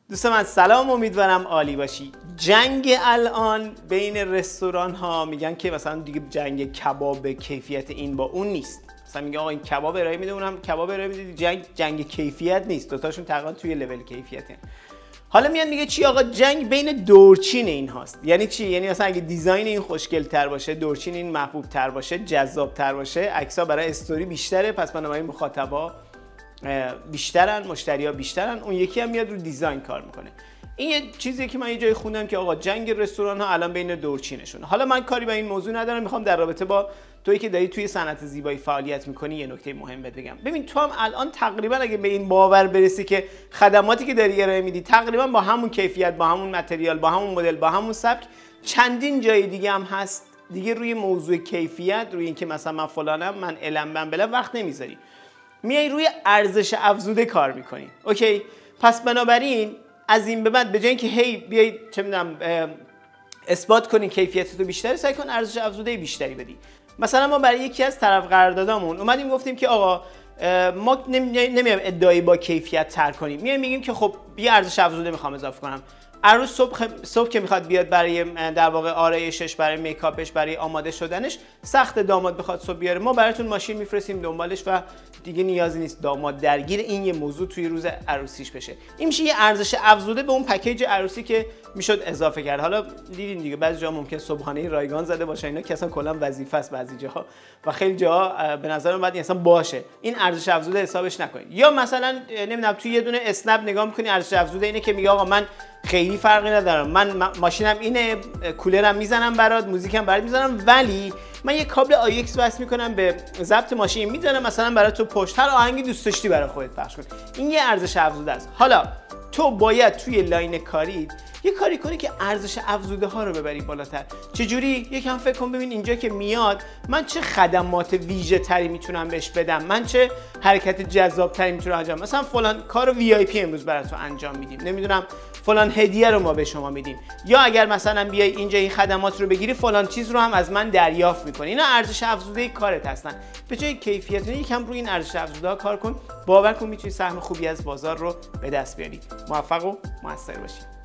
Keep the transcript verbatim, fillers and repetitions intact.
دوست من سلام، امیدوارم عالی باشی. جنگ الان بین رستوران ها میگن که مثلا دیگه جنگ کباب کیفیت این با اون نیست. مثلا میگه آقا این کباب ارائه میده، اونم کباب ارائه میده، جنگ جنگ کیفیت نیست. دوتاشون تقریبا توی لول کیفیته. حالا میان میگه چی آقا؟ جنگ بین دورچین این هاست. یعنی چی؟ یعنی مثلا اگه دیزاین این خوشگل تر باشه، دورچین این محبوب تر باشه، جذاب تر باشه، عکس‌ها برای استوری بیشتره، پس بنابراین مخاطبا بیشترن، مشتری‌ها بیشترن، اون یکی هم میاد رو دیزاین کار میکنه. این یه چیزیه که من یه جای خوندم که آقا جنگ رستوران ها الان بین دورچینشون. حالا من کاری با این موضوع ندارم، میخوام در رابطه با تویی که داری توی صنعت زیبایی فعالیت میکنی یه نکته مهم بهت بگم. ببین تو هم الان تقریبا اگه به این باور برسی که خدماتی که داری ارائه میدی تقریبا با همون کیفیت، با همون متریال، با همون مدل، با همون سبک، چندین جای دیگه هم هست دیگه روی موضوع کیفیت، روی اینکه مثلا من فلانم، من علم بن بلم وقت نمیذاری، میای روی ارزش افزوده کار میکنی. اوکی؟ پس بنابراین از این به بعد به جای اینکه هی بیای چه میدونم اثبات کنی کیفیت تو بیشتره، سعی کن ارزش افزوده بیشتری بدی. مثلا ما برای یکی از طرف قراردادامون اومدیم گفتیم که آقا ما نمیایم ادعایی با کیفیت تر کنیم، میایم میگیم که خب یه ارزش افزوده میخوام اضافه کنم. عروس صبح صبح که میخواد بیاد برای در واقع آرایشش، برای میکاپش، برای آماده شدنش، سخت داماد بخواد صبح بیاره، ما براتون ماشین میفرستیم دنبالش و دیگه نیازی نیست داماد درگیر این یه موضوع توی روز عروسیش بشه. این میشه یه ارزش افزوده به اون پکیج عروسی که میشد اضافه کرد. حالا دیدین دیگه بعضی جا ممکن صبحانه رایگان زده باشه، اینا که اصلا کلا وظیفه است بعضی جاها و خیلی جاها به نظر من بعد اصلا باشه این ارزش افزوده حسابش نکنید. یا مثلا نمیدونم توی یه دونه اسنپ نگاه میکنی ارزش افزوده اینه که میگه آقا من خیلی فرقی ندارم، من ماشینم اینه، کولرم میزنم برات، موزیکم برات میزنم، ولی من یه کابل آی ایکس وصل میکنم به ضبط ماشین، میذارم مثلا برات تو پشت، هر آهنگی دوست داشتی برای خودت پخش کن. این یه ارزش افزوده است. حالا تو باید توی لاین کاری یه کاری کنی که ارزش افزوده ها رو ببری بالاتر. چجوری؟ یکم فکر کن ببین اینجا که میاد من چه خدمات ویژه تری میتونم بهش بدم، من چه حرکت جذاب تری میتونم انجام، مثلا فلان کارو وی آی پی امروز برات انجام میدیم، نمیدونم فلان هدیه رو ما به شما میدیم، یا اگر مثلا بیای اینجا این خدمات رو بگیری فلان چیز رو هم از من دریافت میکنی. اینا ارزش افزوده کارت هستن. به جای کیفیت یکم روی این ارزش افزوده ها کار کن، باور کن میتونی سهم خوبی از بازار رو به دست بیاری. موفق و موثر باشی.